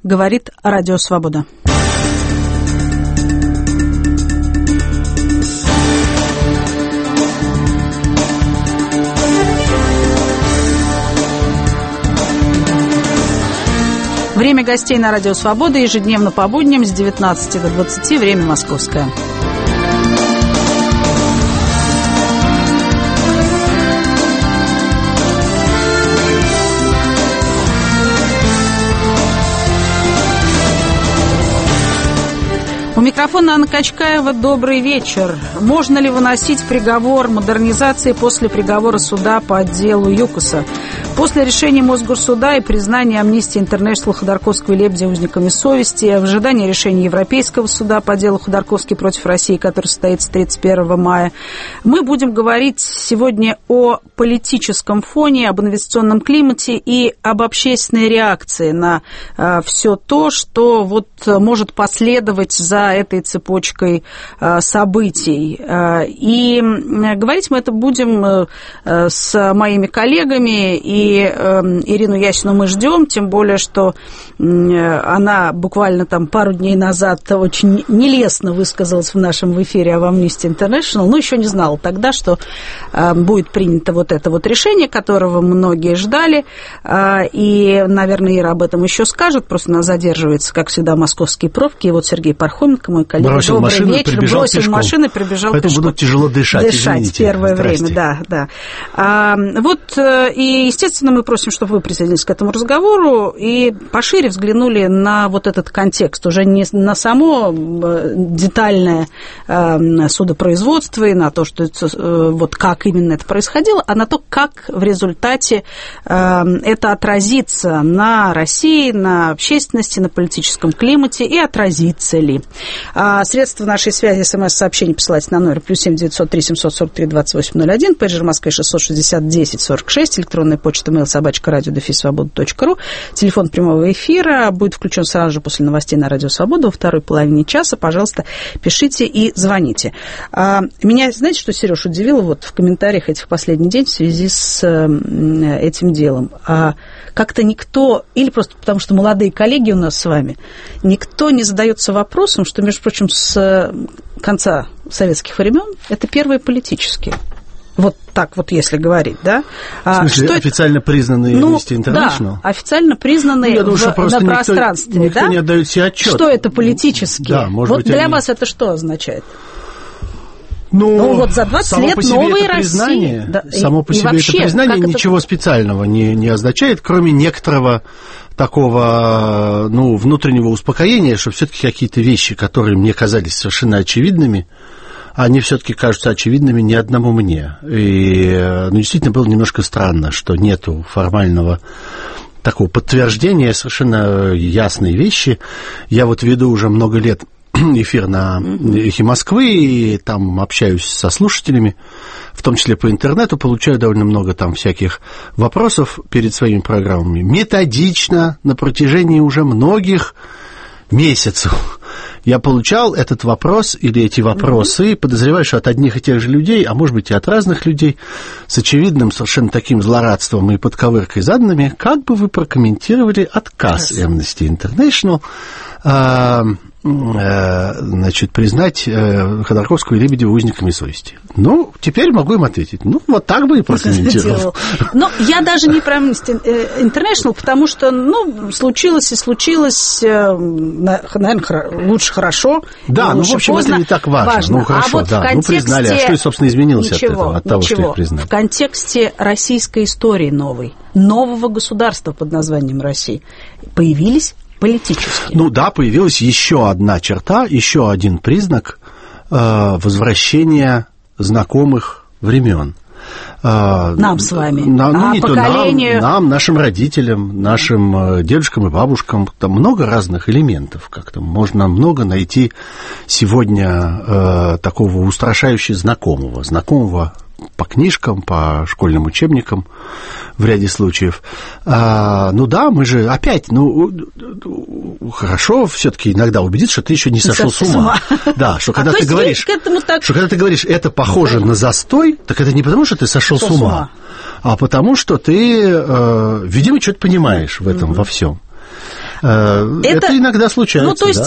говорит Радио Свобода. Время гостей на Радио Свобода ежедневно по будням с 19 до 20, время московское. У микрофона Анна Качкаева. Добрый вечер. Можно ли выносить приговор модернизации после приговора суда по делу ЮКОСа? После решения Мосгорсуда и признания Amnesty International Ходорковского и Лебедя узниками совести, в ожидании решения Европейского суда по делу Ходорковский против России, который состоится 31 мая, мы будем говорить сегодня о политическом фоне, об инвестиционном климате и об общественной реакции на все то, что вот может последовать за этой цепочкой событий. И говорить мы это будем с моими коллегами, и Ирину Ясину мы ждем, тем более, что она буквально там пару дней назад очень нелестно высказалась в нашем эфире об Amnesty International, но еще не знала тогда, что будет принято вот это вот решение, которого многие ждали, и, наверное, Ира об этом еще скажет, просто она задерживается, как всегда, московские пробки, и вот Сергей Пархоменко, мой коллега, бросил добрый машину, вечер, бросил машину и прибежал поэтому пешком. Будут тяжело дышать Первое время, да. Вот, и, естественно, мы просим, чтобы вы присоединились к этому разговору и пошире взглянули на вот этот контекст, уже не на само детальное судопроизводство и на то, что вот как именно это происходило, а на то, как в результате это отразится на России, на общественности, на политическом климате и отразится ли. Средства нашей связи, смс-сообщение посылайте на номер +7 903 743 2801, пейджер Москвы 660 10 46, электронная почта mail@radio-свобода.ру, телефон прямого эфира будет включен сразу же после новостей на Радио Свобода во второй половине часа. Пожалуйста, пишите и звоните. Меня, знаете, что, Сереж, удивило вот в комментариях этих последний день в связи с этим делом? Как-то никто, или просто потому что молодые коллеги у нас с вами, никто не задается вопросом, что, между прочим, с конца советских времен это первые политические. Вот так вот, если говорить, да? В смысле, что официально признанные Amnesty International? Да, официально признанные на пространстве, никто не отдает себе отчет. Что это политические? Да, может вот быть, для вас это что означает? Ну, вот за 20 лет новой России. Да, само по себе это признание ничего специального не означает, кроме некоторого такого, внутреннего успокоения, что все-таки какие-то вещи, которые мне казались совершенно очевидными, они все-таки кажутся очевидными не одному мне. И, действительно, было немножко странно, что нету формального такого подтверждения совершенно ясной вещи. Я вот веду уже много лет эфир на «Эхе Москвы», и там общаюсь со слушателями, в том числе по интернету, получаю довольно много там всяких вопросов перед своими программами. Методично, на протяжении уже многих месяцев я получал этот вопрос или эти вопросы, подозреваю, что от одних и тех же людей, а может быть и от разных людей, с очевидным совершенно таким злорадством и подковыркой заданными. Как бы вы прокомментировали отказ Amnesty International признать Ходорковского и Лебедева узниками совести? Теперь могу им ответить. Вот так бы и прокомментировал. Я даже не про Amnesty International, потому что, случилось и случилось, наверное, лучше хорошо. Да, в общем, поздно. это не так важно. Хорошо, вот да. Признали. А что, собственно, изменилось от этого, от того, что их признали? В контексте российской истории нового государства под названием Россия появились политические. Появилась еще одна черта, еще один признак возвращения знакомых времен. Нам с вами, поколению... нам, нашим родителям, нашим дедушкам и бабушкам, там много разных элементов, как-то можно много найти сегодня такого устрашающе знакомого по книжкам, по школьным учебникам в ряде случаев. Мы же опять, хорошо все-таки иногда убедиться, что ты еще не сошел с ума. Да, что когда ты говоришь, это похоже на застой, так это не потому, что ты сошел с ума, а потому что ты, видимо, что-то понимаешь в этом во всем. Это иногда случается. Ну, то есть,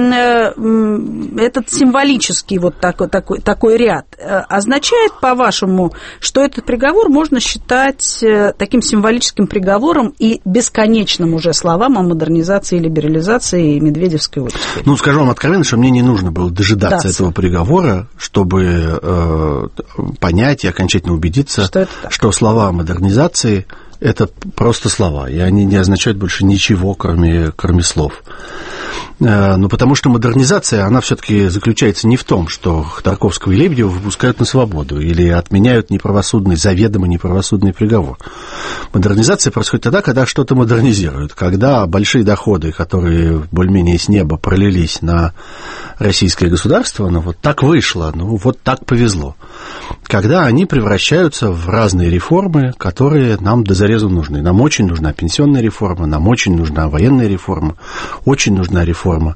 этот символический вот такой ряд означает, по-вашему, что этот приговор можно считать таким символическим приговором и бесконечным уже словам о модернизации и либерализации медведевской оттепели? Ну, скажу вам откровенно, что мне не нужно было дожидаться этого приговора, чтобы понять и окончательно убедиться, что слова о модернизации – это просто слова, и они не означают больше ничего, кроме слов. Ну, потому что модернизация, она все-таки заключается не в том, что Ходорковского и Лебедева выпускают на свободу или отменяют заведомо неправосудный приговор. Модернизация происходит тогда, когда что-то модернизируют, когда большие доходы, которые более-менее с неба пролились на российское государство, ну, вот так вышло, ну, вот так повезло. Когда они превращаются в разные реформы, которые нам до зарезу нужны. Нам очень нужна пенсионная реформа, нам очень нужна военная реформа, очень нужна реформа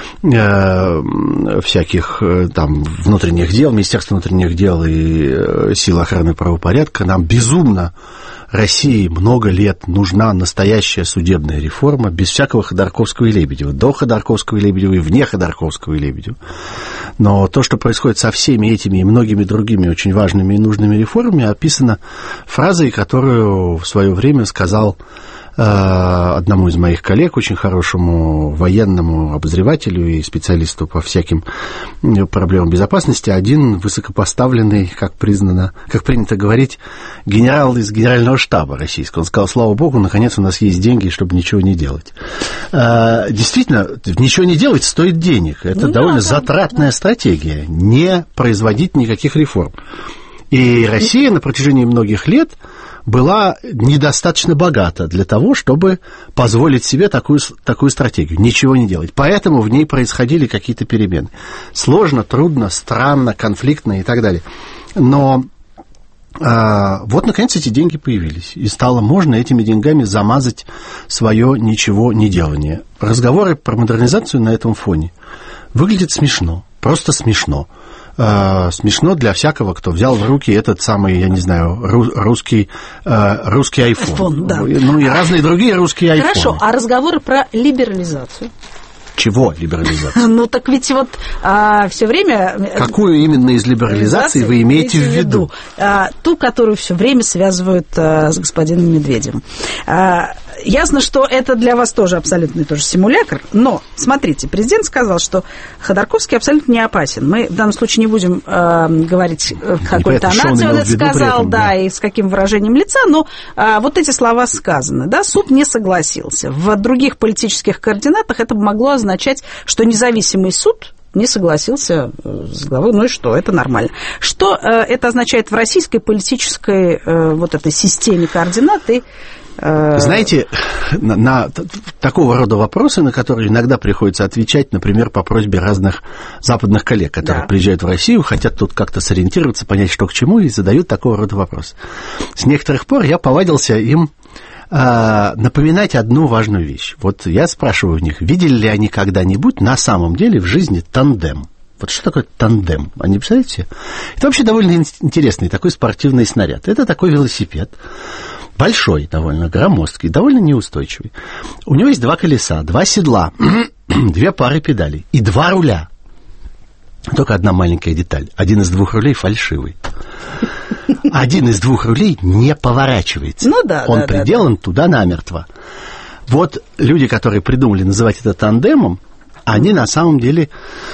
всяких там внутренних дел, Министерства внутренних дел и сил охраны правопорядка. Нам безумно России много лет нужна настоящая судебная реформа без всякого Ходорковского и Лебедева, до Ходорковского и Лебедева и вне Ходорковского и Лебедева. Но то, что происходит со всеми этими и многими другими очень важными и нужными реформами, описано фразой, которую в свое время сказал одному из моих коллег, очень хорошему военному обозревателю и специалисту по всяким проблемам безопасности, один высокопоставленный, как принято говорить, генерал из генерального штаба российского. Он сказал: слава богу, наконец у нас есть деньги, чтобы ничего не делать. Действительно, ничего не делать стоит денег. Это довольно затратная стратегия, не производить никаких реформ. И Россия на протяжении многих лет была недостаточно богата для того, чтобы позволить себе такую стратегию, ничего не делать. Поэтому в ней происходили какие-то перемены. Сложно, трудно, странно, конфликтно и так далее. Но вот, наконец, эти деньги появились. И стало можно этими деньгами замазать свое ничего не делание. Разговоры про модернизацию на этом фоне выглядят смешно, просто смешно. Смешно для всякого, кто взял в руки этот самый, я не знаю, русский iPhone. Да. Ну и разные другие русские iPhone. Хорошо, а разговоры про либерализацию? Чего либерализация? Ну, так ведь вот все время... Какую именно из либерализаций вы имеете в виду? Ту, которую все время связывают с господином Медведевым. Ясно, что это для вас тоже абсолютно тоже симулятор, но, смотрите, президент сказал, что Ходорковский абсолютно не опасен. Мы в данном случае не будем говорить, какой тонацией он это сказал, да, и с каким выражением лица, но вот эти слова сказаны, да, суд не согласился. В других политических координатах это могло означать, что независимый суд не согласился с главой, ну и что, это нормально. Что это означает в российской политической вот этой системе координат и... Знаете, на такого рода вопросы, на которые иногда приходится отвечать, например, по просьбе разных западных коллег, которые приезжают в Россию, хотят тут как-то сориентироваться, понять, что к чему, и задают такого рода вопросы. С некоторых пор я повадился им напоминать одну важную вещь. Вот я спрашиваю у них, видели ли они когда-нибудь на самом деле в жизни тандем? Вот что такое тандем? Они представляете? Это вообще довольно интересный такой спортивный снаряд. Это такой велосипед, большой довольно, громоздкий, довольно неустойчивый. У него есть 2 колеса, 2 седла, 2 пары педалей и 2 руля. Только одна маленькая деталь. Один из 2 рулей фальшивый. Один из 2 рулей не поворачивается. Ну, да, он приделан туда намертво. Вот люди, которые придумали называть это тандемом, они на самом деле...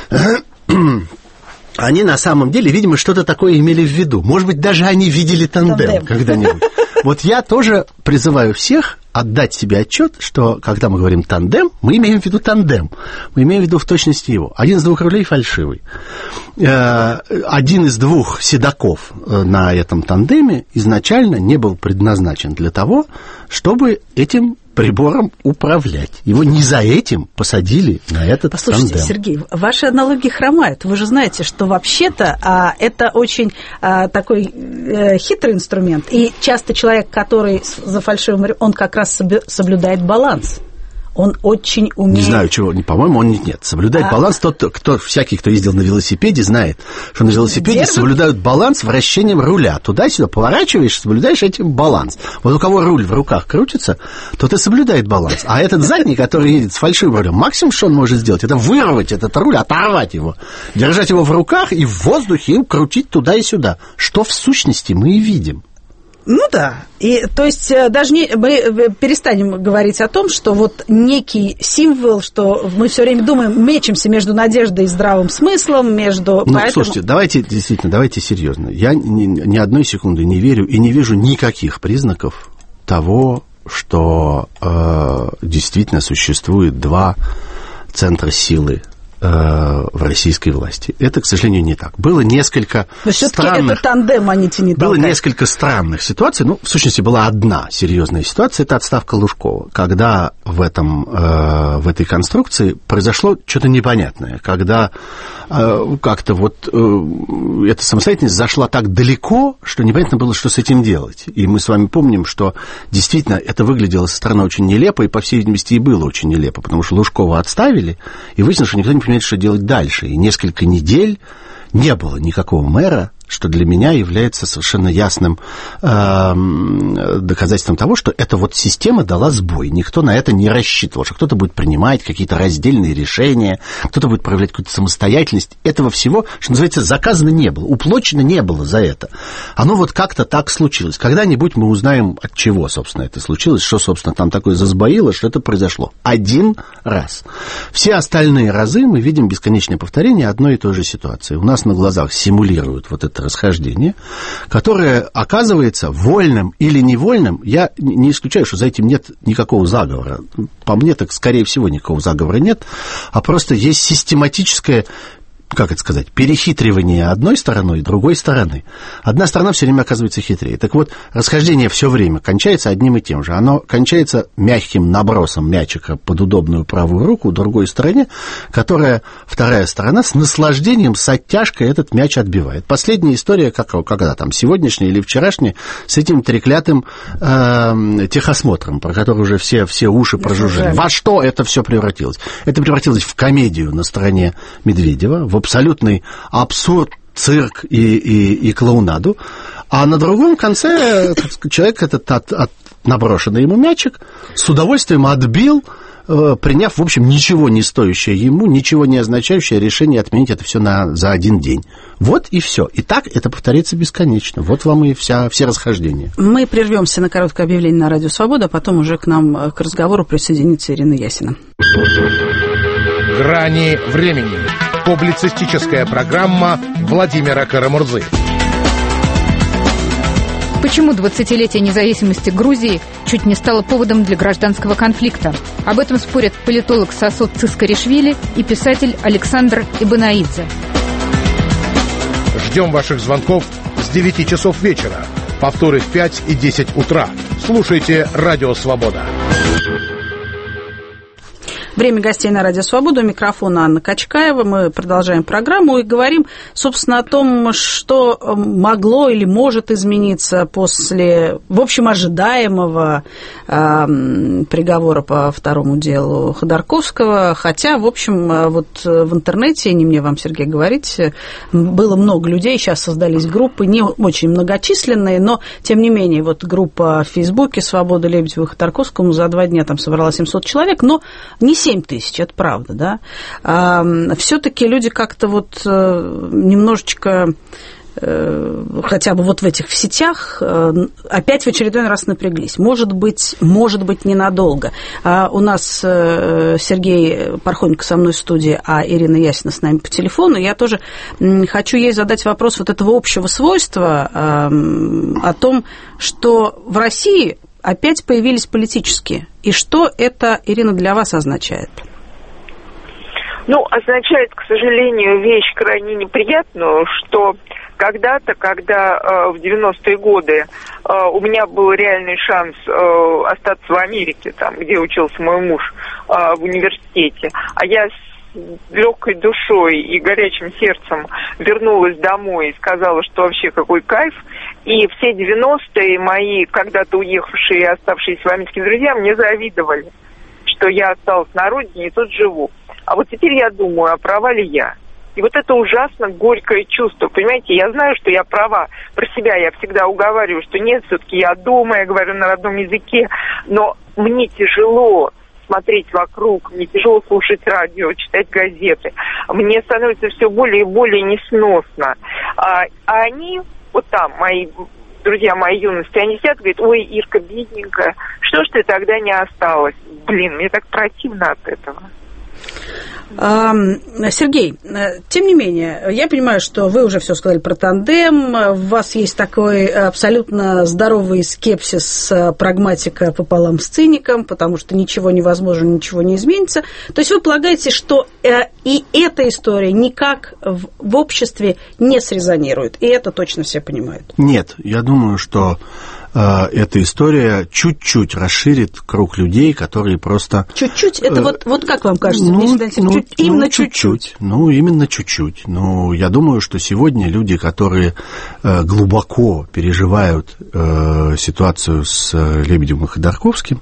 Они на самом деле, видимо, что-то такое имели в виду. Может быть, даже они видели тандем когда-нибудь. Вот я тоже призываю всех отдать себе отчет, что, когда мы говорим тандем, мы имеем в виду тандем. Мы имеем в виду в точности его. Один из 2 рулей фальшивый. Один из 2 седаков на этом тандеме изначально не был предназначен для того, чтобы этим прибором управлять. Его не за этим посадили на этот тандем. Послушайте, Сергей, ваши аналогии хромают. Вы же знаете, что вообще-то это очень такой хитрый инструмент. И часто человек, который за фальшивым, он как раз соблюдает баланс. Он очень умеет... Не знаю, чего, по-моему, он нет. Соблюдает баланс кто ездил на велосипеде, знает, что на велосипеде соблюдают баланс вращением руля. Туда-сюда поворачиваешь, соблюдаешь этим баланс. Вот у кого руль в руках крутится, тот и соблюдает баланс. А этот задний, который едет с фальшивым рулем, максимум, что он может сделать, это вырвать этот руль, оторвать его, держать его в руках и в воздухе им крутить туда и сюда. Что в сущности мы и видим. Ну да, и то есть даже мы перестанем говорить о том, что вот некий символ, что мы все время думаем, мечемся между надеждой и здравым смыслом, между... Ну, поэтому... слушайте, давайте серьезно. Я ни одной секунды не верю и не вижу никаких признаков того, что действительно существует два центра силы в российской власти. Это, к сожалению, не так. Было несколько странных... это тандем, а не тянет. Было несколько странных ситуаций. Ну, в сущности, была одна серьезная ситуация. Это отставка Лужкова. Когда в этой конструкции произошло что-то непонятное. Когда как-то вот эта самостоятельность зашла так далеко, что непонятно было, что с этим делать. И мы с вами помним, что действительно это выглядело со стороны очень нелепо, и, по всей видимости, и было очень нелепо, потому что Лужкова отставили, и выяснилось, что никто не понимает, что делать дальше. И несколько недель не было никакого мэра, что для меня является совершенно ясным доказательством того, что эта вот система дала сбой. Никто на это не рассчитывал, что кто-то будет принимать какие-то раздельные решения, кто-то будет проявлять какую-то самостоятельность. Этого всего, что называется, заказано не было, уплочено не было за это. Оно вот как-то так случилось. Когда-нибудь мы узнаем, от чего, собственно, это случилось, что, собственно, там такое засбоило, что это произошло. Один раз. Все остальные разы мы видим бесконечное повторение одной и той же ситуации. У нас на глазах симулируют вот это расхождение, которое оказывается вольным или невольным. Я не исключаю, что за этим нет никакого заговора. По мне, так, скорее всего, никакого заговора нет, а просто есть систематическое, как это сказать, перехитривание одной стороной и другой стороны. Одна сторона все время оказывается хитрее. Так вот, расхождение все время кончается одним и тем же. Оно кончается мягким набросом мячика под удобную правую руку другой стороне, которая, вторая сторона, с наслаждением, с оттяжкой этот мяч отбивает. Последняя история, когда там, сегодняшняя или вчерашняя, с этим треклятым техосмотром, про который уже все уши прожужжали. Во что это все превратилось? Это превратилось в комедию на стороне Медведева, в абсолютный абсурд, цирк и клоунаду, а на другом конце человек этот наброшенный ему мячик с удовольствием отбил, приняв, в общем, ничего не стоящее ему, ничего не означающее решение отменить это все за один день. Вот и все. И так это повторится бесконечно. Вот вам и все расхождения. Мы прервемся на короткое объявление на Радио Свобода, а потом уже к нам к разговору присоединится Ирина Ясина. «Грани времени». Публицистическая программа Владимира Карамурзы. Почему 20-летие независимости Грузии чуть не стало поводом для гражданского конфликта? Об этом спорят политолог Сасот Цискаришвили и писатель Александр Ибанаидзе. Ждем ваших звонков с 9 часов вечера. Повторы в 5 и 10 утра. Слушайте «Радио Свобода». Время гостей на Радио Свобода. У микрофона Анна Качкаева. Мы продолжаем программу и говорим, собственно, о том, что могло или может измениться после, в общем, ожидаемого приговора по второму делу Ходорковского. Хотя, в общем, вот в интернете, не мне вам, Сергей, говорить, было много людей, сейчас создались группы, не очень многочисленные, но, тем не менее, вот группа в Фейсбуке «Свобода Лебедеву и Ходорковскому» за 2 дня там собрала 700 человек, но не 7 тысяч, это правда, да. Все-таки люди как-то вот немножечко, хотя бы вот в этих сетях, опять в очередной раз напряглись. Может быть, ненадолго. У нас Сергей Пархоменко со мной в студии, а Ирина Ясина с нами по телефону. Я тоже хочу ей задать вопрос вот этого общего свойства о том, что в России опять появились политические. И что это, Ирина, для вас означает? Означает, к сожалению, вещь крайне неприятную, что когда-то, когда в 90-е годы у меня был реальный шанс остаться в Америке, там, где учился мой муж, в университете, а я с легкой душой и горячим сердцем вернулась домой и сказала, что вообще какой кайф. И все 90-е мои когда-то уехавшие и оставшиеся в Америке друзья мне завидовали, что я осталась на родине и тут живу. А вот теперь я думаю, а права ли я? И вот это ужасно горькое чувство, понимаете, я знаю, что я права, про себя я всегда уговариваю, что нет, все-таки я дома, я говорю на родном языке, но мне тяжело смотреть вокруг, мне тяжело слушать радио, читать газеты, мне становится все более и более несносно. А они, вот там, мои друзья моей юности, они сидят, говорят, ой, Ирка, бедненькая, что ж ты тогда не осталась? Блин, мне так противно от этого. Сергей, тем не менее, я понимаю, что вы уже все сказали про тандем, у вас есть такой абсолютно здоровый скепсис, прагматика пополам с циником, потому что ничего невозможно, ничего не изменится. То есть вы полагаете, что и эта история никак в обществе не срезонирует, и это точно все понимают? Нет, я думаю, что эта история чуть-чуть расширит круг людей, которые просто... Чуть-чуть? Это вот как вам кажется? Именно чуть-чуть. Именно чуть-чуть. Я думаю, что сегодня люди, которые глубоко переживают ситуацию с Лебедевым и Ходорковским,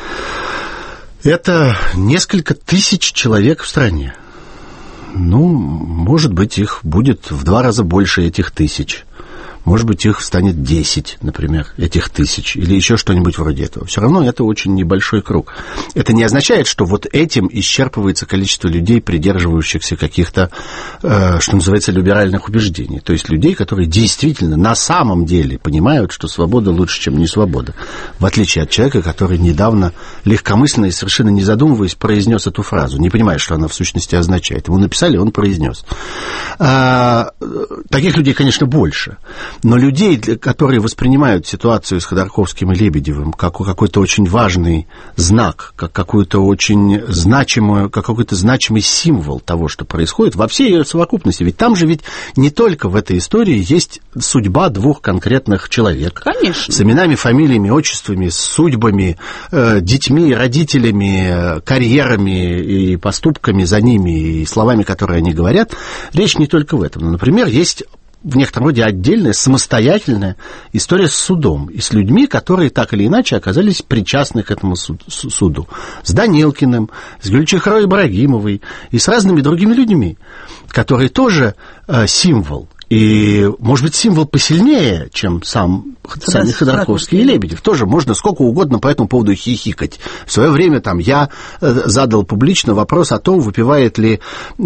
это несколько тысяч человек в стране. Может быть, их будет в 2 раза больше этих тысяч. Может быть, их станет 10, например, этих тысяч, или еще что-нибудь вроде этого. Все равно это очень небольшой круг. Это не означает, что вот этим исчерпывается количество людей, придерживающихся каких-то, что называется, либеральных убеждений. То есть людей, которые действительно на самом деле понимают, что свобода лучше, чем не свобода. В отличие от человека, который недавно легкомысленно и совершенно не задумываясь произнес эту фразу, не понимая, что она в сущности означает. Ему написали, он произнес. Таких людей, конечно, больше. Но людей, которые воспринимают ситуацию с Ходорковским и Лебедевым как какой-то очень важный знак, как какую-то очень значимую, как какой-то значимый символ того, что происходит, во всей ее совокупности. Ведь там же не только в этой истории есть судьба 2 конкретных человек. Конечно. С именами, фамилиями, отчествами, с судьбами, детьми, родителями, карьерами и поступками за ними, и словами, которые они говорят. Речь не только в этом. Например, есть в некотором роде отдельная, самостоятельная история с судом и с людьми, которые так или иначе оказались причастны к этому суду. С Данилкиным, с Гюльчихрой Ибрагимовой и с разными другими людьми, которые тоже символ. И, может быть, символ посильнее, чем сами Ходорковский и Лебедев. Тоже можно сколько угодно по этому поводу хихикать. В свое время я задал публично вопрос о том, выпивает ли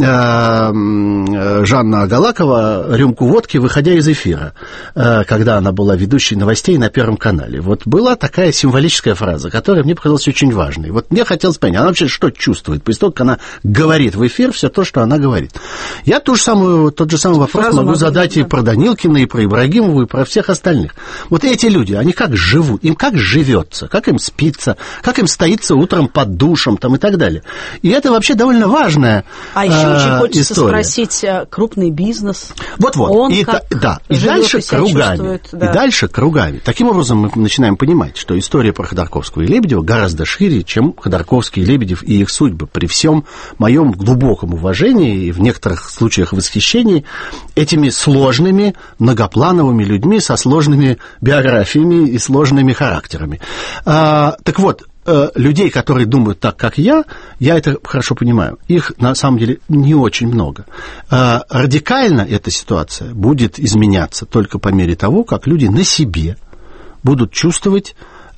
Жанна Агалакова рюмку водки, выходя из эфира, когда она была ведущей новостей на Первом канале. Вот была такая символическая фраза, которая мне показалась очень важной. Вот мне хотелось понять, она вообще что чувствует, после того, как она говорит в эфир все то, что она говорит. Я тот же самый вопрос могу задать и про Данилкина, и про Ибрагимову, и про всех остальных. Вот эти люди, они как живут, им как живется, как им спится, как им стоится утром под душем и так далее. И это вообще довольно важная история. А еще очень хочется спросить, крупный бизнес. Вот-вот. И дальше кругами. Да. И дальше кругами. Таким образом, мы начинаем понимать, что история про Ходорковского и Лебедева гораздо шире, чем Ходорковский и Лебедев и их судьбы. При всем моем глубоком уважении и в некоторых случаях восхищении этими сложными, многоплановыми людьми со сложными биографиями и сложными характерами. Так вот, людей, которые думают так, как я это хорошо понимаю. Их, на самом деле, не очень много. Радикально эта ситуация будет изменяться только по мере того, как люди на себе будут чувствовать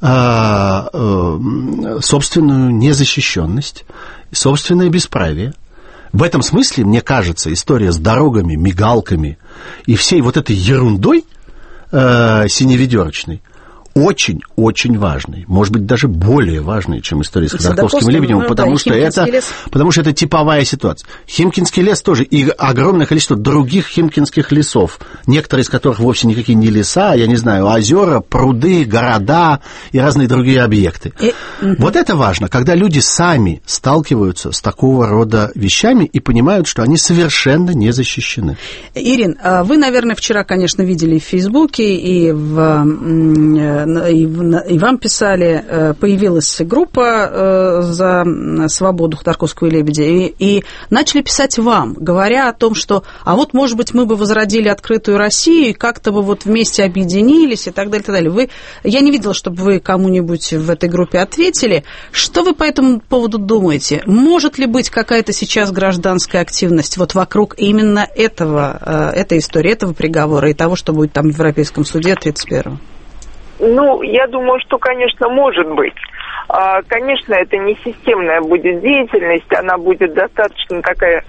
собственную незащищенность, собственное бесправие. В этом смысле, мне кажется, история с дорогами, мигалками и всей вот этой ерундой синеведерочной очень-очень важный, может быть, даже более важный, чем история с Ходорковским и Лебедевым, потому что это типовая ситуация. Химкинский лес тоже, и огромное количество других химкинских лесов, некоторые из которых вовсе никакие не леса, я не знаю, озера, пруды, города и разные другие объекты. Вот это важно, когда люди сами сталкиваются с такого рода вещами и понимают, что они совершенно не защищены. Ирин, вы, наверное, вчера, конечно, видели в Фейсбуке и в и вам писали, появилась группа за свободу Ходорковского и Лебедя, и начали писать вам, говоря о том, что, а вот, может быть, мы бы возродили открытую Россию, и как-то бы вот вместе объединились, и так далее, и так далее. Я не видела, чтобы вы кому-нибудь в этой группе ответили. Что вы по этому поводу думаете? Может ли быть какая-то сейчас гражданская активность вот вокруг именно этой истории, этого приговора и того, что будет там в Европейском суде 31-го? Ну, я думаю, что, конечно, может быть. Конечно, это не системная будет деятельность, она будет достаточно такая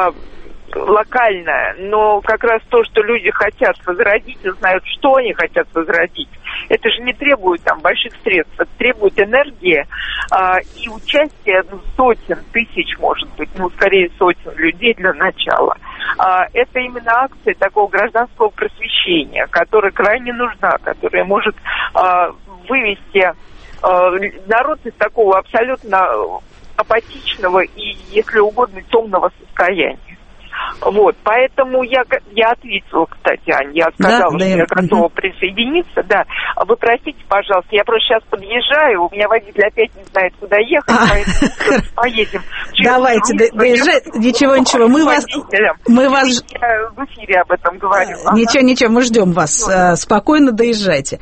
локальная, но как раз то, что люди хотят возродить и знают, что они хотят возродить, это же не требует там больших средств, это требует энергии и участия сотен, тысяч, может быть, скорее сотен людей для начала. Это именно акция такого гражданского просвещения, которая крайне нужна, которая может вывести народ из такого абсолютно апатичного и, если угодно, темного состояния. Вот, поэтому я ответила, кстати, Ань, я сказала, что я готова присоединиться, да. Вы простите, пожалуйста, я просто сейчас подъезжаю, у меня водитель опять не знает, куда ехать, поэтому поедем. Давайте, доезжайте, ничего, мы вас... Я в эфире об этом говорю. Ничего, мы ждем вас, спокойно доезжайте.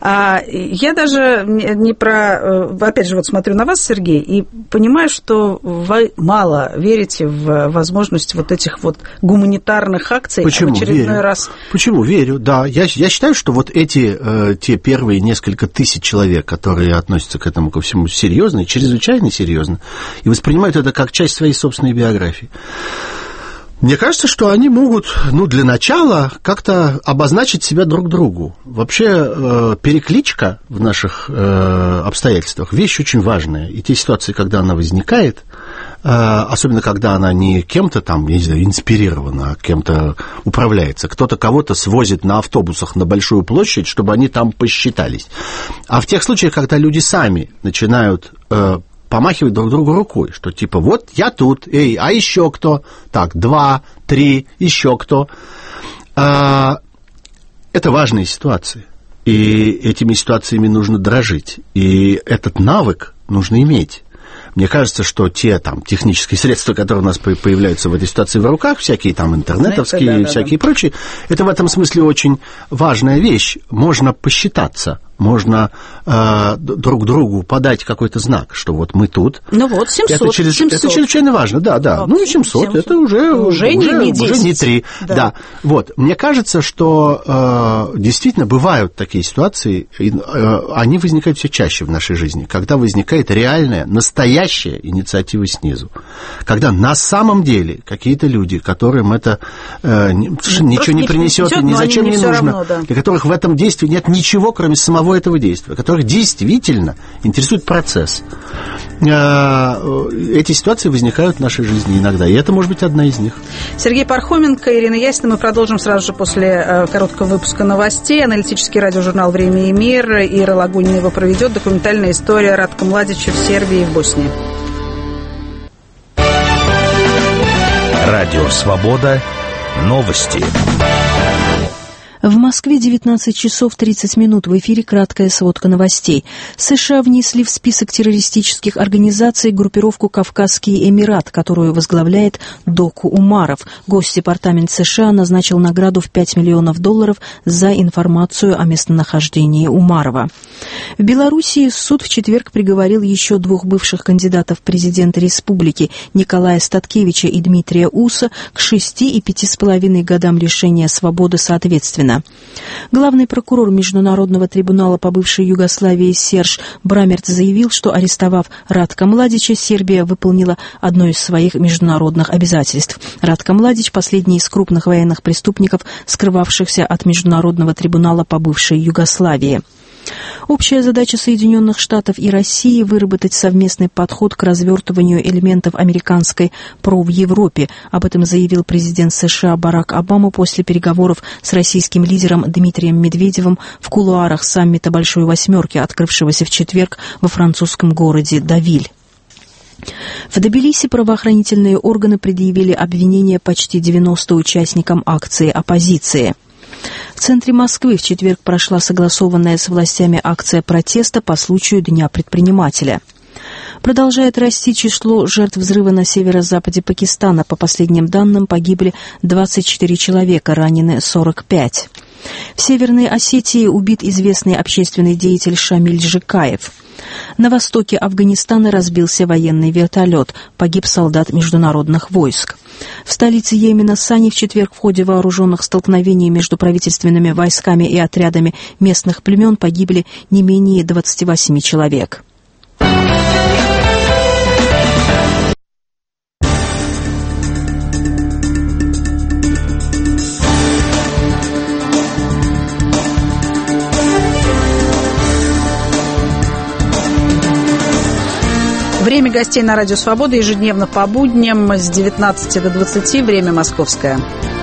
Я даже не про... Опять же, вот смотрю на вас, Сергей, и понимаю, что вы мало верите в возможность вот этих вот гуманитарных акций. Почему? В очередной раз. Почему? Верю, да. Я считаю, что вот те первые несколько тысяч человек, которые относятся к этому ко всему серьезно и чрезвычайно серьезно, и воспринимают это как часть своей собственной биографии, мне кажется, что они могут, для начала как-то обозначить себя друг другу. Вообще, перекличка в наших обстоятельствах – вещь очень важная. И те ситуации, когда она возникает, особенно когда она не кем-то там, я не знаю, инспирирована, а кем-то управляется. Кто-то кого-то свозит на автобусах на большую площадь, чтобы они там посчитались. А в тех случаях, когда люди сами начинают помахивать друг другу рукой, что типа вот я тут, а еще кто? Так, 2, 3, еще кто? Это важные ситуации. И этими ситуациями нужно дорожить. И этот навык нужно иметь. Мне кажется, что те там технические средства, которые у нас появляются в этой ситуации в руках, всякие там интернетовские, всякие прочие, это в этом смысле очень важная вещь. Можно посчитаться, можно друг другу подать какой-то знак, что вот мы тут. 700. Это чрезвычайно важно, да. 700, это уже не 3. Да. Вот. Мне кажется, что действительно бывают такие ситуации, они возникают все чаще в нашей жизни, когда возникает реальная, настоящая инициатива снизу. Когда на самом деле какие-то люди, которым это ничего не принесет и ни зачем не нужно, для которых в этом действии нет ничего, кроме самого этого действия, которых действительно интересует процесс. Эти ситуации возникают в нашей жизни иногда, и это может быть одна из них. Сергей Пархоменко, Ирина Ясина. Мы продолжим сразу же после короткого выпуска новостей. Аналитический радиожурнал «Время и мир». Ира Лагунина его проведет. Документальная история Ратка Младича в Сербии и в Боснии. Радио «Свобода». Новости. В Москве 19 часов 30 минут. В эфире краткая сводка новостей. США внесли в список террористических организаций группировку «Кавказский Эмират», которую возглавляет Доку Умаров. Госдепартамент США назначил награду в $5 миллионов за информацию о местонахождении Умарова. В Белоруссии суд в четверг приговорил еще 2 бывших кандидатов в президенты республики Николая Статкевича и Дмитрия Уса к 6 и 5,5 годам лишения свободы соответственно. Главный прокурор Международного трибунала по бывшей Югославии Серж Брамерт заявил, что, арестовав Ратка Младича, Сербия выполнила одно из своих международных обязательств. Ратка Младич – последний из крупных военных преступников, скрывавшихся от Международного трибунала по бывшей Югославии. Общая задача Соединенных Штатов и России – выработать совместный подход к развертыванию элементов американской ПРО в Европе. Об этом заявил президент США Барак Обама после переговоров с российским лидером Дмитрием Медведевым в кулуарах саммита Большой Восьмерки, открывшегося в четверг во французском городе Девиль. В Тбилиси правоохранительные органы предъявили обвинения почти 90 участникам акции оппозиции. В центре Москвы в четверг прошла согласованная с властями акция протеста по случаю Дня предпринимателя. Продолжает расти число жертв взрыва на северо-западе Пакистана. По последним данным, погибли 24 человека, ранены 45. В Северной Осетии убит известный общественный деятель Шамиль Жикаев. На востоке Афганистана разбился военный вертолет, погиб солдат международных войск. В столице Йемена Сани в четверг в ходе вооруженных столкновений между правительственными войсками и отрядами местных племен погибли не менее 28 человек. Время гостей на Радио Свобода ежедневно по будням с 19 до 20, время московское.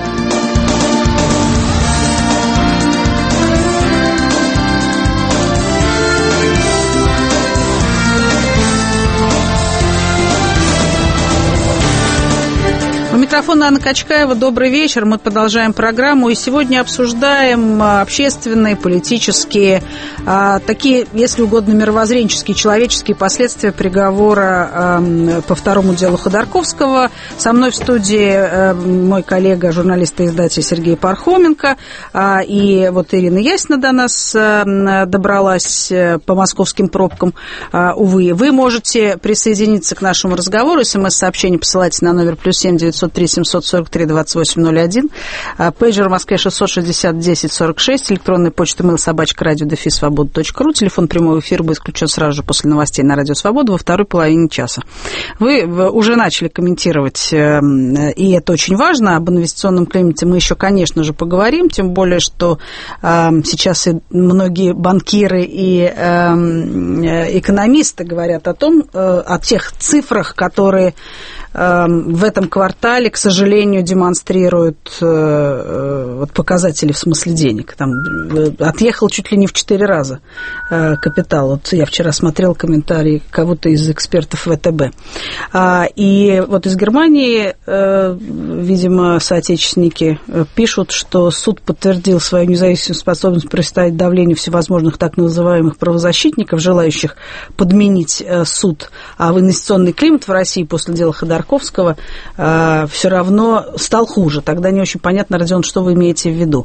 У микрофона Анна Качкаева. Добрый вечер. Мы продолжаем программу. И сегодня обсуждаем общественные, политические, такие, если угодно, мировоззренческие, человеческие последствия приговора по второму делу Ходорковского. Со мной в студии мой коллега, журналист и издатель Сергей Пархоменко. И вот Ирина Ясина до нас добралась по московским пробкам. Увы, вы можете присоединиться к нашему разговору. СМС-сообщение посылайте на номер +7 903 743 2801, пейджер в Москве 660 10 46, электронная почта mail@radio-свобода.ру, телефон прямого эфира будет включен сразу же после новостей на Радио Свобода во второй половине часа. Вы уже начали комментировать, и это очень важно, об инвестиционном климате мы еще, конечно же, поговорим, тем более, что сейчас и многие банкиры и экономисты говорят о тех цифрах, которые в этом квартале, к сожалению, демонстрируют показатели в смысле денег. Там отъехал чуть ли не в 4 раза капитал. Вот я вчера смотрел комментарии кого-то из экспертов ВТБ. И вот из Германии, видимо, соотечественники пишут, что суд подтвердил свою независимую способность противостоять давлению всевозможных так называемых правозащитников, желающих подменить суд. А инвестиционный климат в России после дела Ходорковского все равно стал хуже. Тогда не очень понятно, Родион, что вы имеете в виду,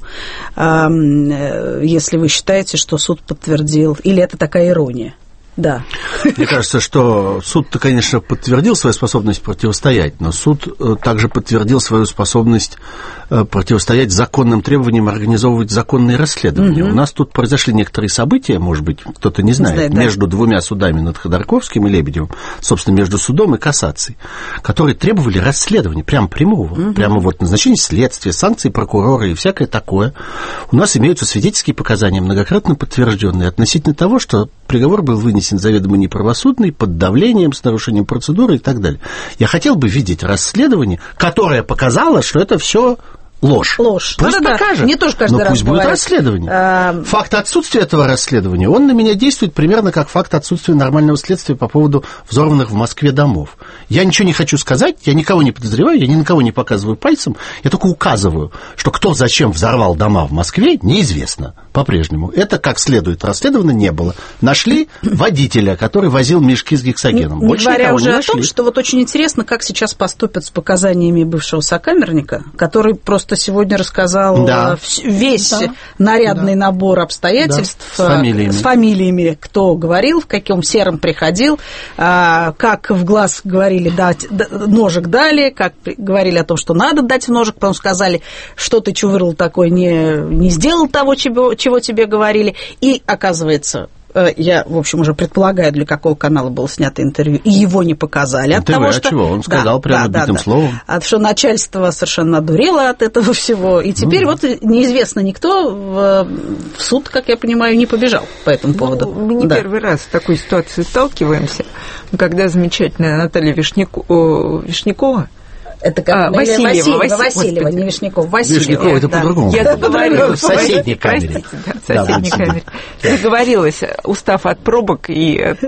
если вы считаете, что суд подтвердил, или это такая ирония? Да. Мне кажется, что суд-то, конечно, подтвердил свою способность противостоять, но суд также подтвердил свою способность противостоять законным требованиям организовывать законные расследования. У нас тут произошли некоторые события, может быть, кто-то не знает, между двумя судами над Ходорковским и Лебедевым, собственно, между судом и кассацией, которые требовали расследования, прямо прямого, прямо вот назначения следствия, санкций прокурора и всякое такое. У нас имеются свидетельские показания, многократно подтвержденные, относительно того, что приговор был вынесен заведомо неправосудный, под давлением, с нарушением процедуры и так далее. Я хотел бы видеть расследование, которое показало, что это все ложь. Пусть покажет. Мне тоже каждый раз пусть будет расследование. Факт отсутствия этого расследования, он на меня действует примерно как факт отсутствия нормального следствия по поводу взорванных в Москве домов. Я ничего не хочу сказать, я никого не подозреваю, я ни на кого не показываю пальцем, я только указываю, что кто зачем взорвал дома в Москве, неизвестно по-прежнему. Это как следует расследовано не было. Нашли водителя, который возил мешки с гексогеном. Больше говоря уже о том, что вот очень интересно, как сейчас поступят с показаниями бывшего сокамерника, который просто сегодня рассказал весь нарядный набор обстоятельств с фамилиями, кто говорил, в каком сером приходил, как в глаз говорили, ножик дали, как говорили о том, что надо дать ножик, потом сказали, что ты чувырл такой, не сделал того, чего тебе говорили, и оказывается... Я, в общем, уже предполагаю, для какого канала было снято интервью, и его не показали. От того, что... чего? Он сказал прямо битым словом. Что начальство совершенно одурело от этого всего. И теперь вот неизвестно никто в суд, как я понимаю, не побежал по этому поводу. Мы не первый раз с такой ситуацией сталкиваемся, когда замечательная Наталья Вишнякова, это как Васильева, не Вишняков, Васильева. Вишнякова, это по-другому. Я договорилась. В соседней камере. В соседней камере. Договорилась, устав от пробок и от...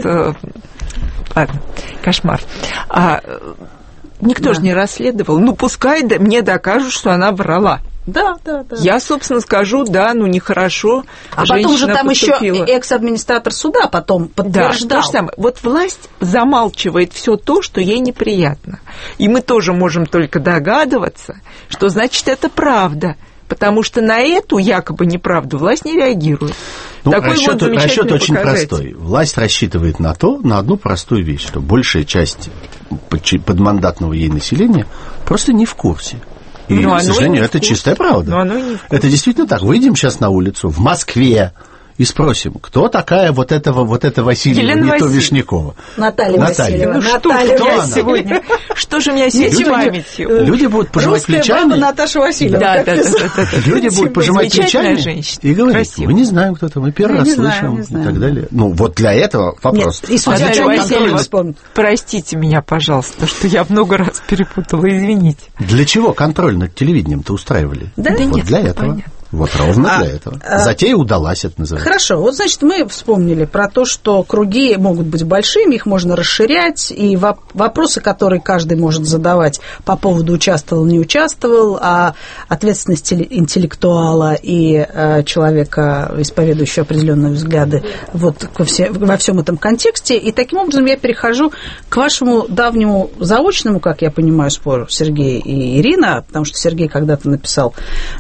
Ладно, кошмар. Никто же не расследовал. Пускай мне докажут, что она врала. Да. Я, собственно, скажу, да, ну нехорошо. А потом же там еще экс-администратор суда потом подтверждал. Да, то же самое. Вот власть замалчивает все то, что ей неприятно. И мы тоже можем только догадываться, что значит это правда. Потому что на эту якобы неправду власть не реагирует. Ну, расчет очень простой. Власть рассчитывает на одну простую вещь, что большая часть подмандатного ей населения просто не в курсе. И, к сожалению, это чистая правда. Это действительно так. Выйдем сейчас на улицу в Москве и спросим, кто такая вот эта Васильева, не то Вишнякова. Наталья Васильева. Ну что она сегодня? Что же у меня сегодня с памятью? Люди будут пожимать плечами. Наташа Васильева. Да. Люди будут пожимать плечами и говорить, мы не знаем, кто это, мы первый раз слышим и так далее. Ну, вот для этого вопрос. И судья Васильева вспомнит. Простите меня, пожалуйста, что я много раз перепутала, извините. Для чего контроль над телевидением-то устраивали? Да нет, для этого. Понятно. Вот ровно для этого. Затея удалась, это называется. Хорошо, вот, значит, мы вспомнили про то, что круги могут быть большими, их можно расширять, и вопросы, которые каждый может задавать по поводу участвовал, не участвовал, а ответственность интеллектуала и человека, исповедующего определенные взгляды, вот во всем этом контексте. И таким образом я перехожу к вашему давнему заочному, как я понимаю, спору Сергея и Ирина, потому что Сергей когда-то написал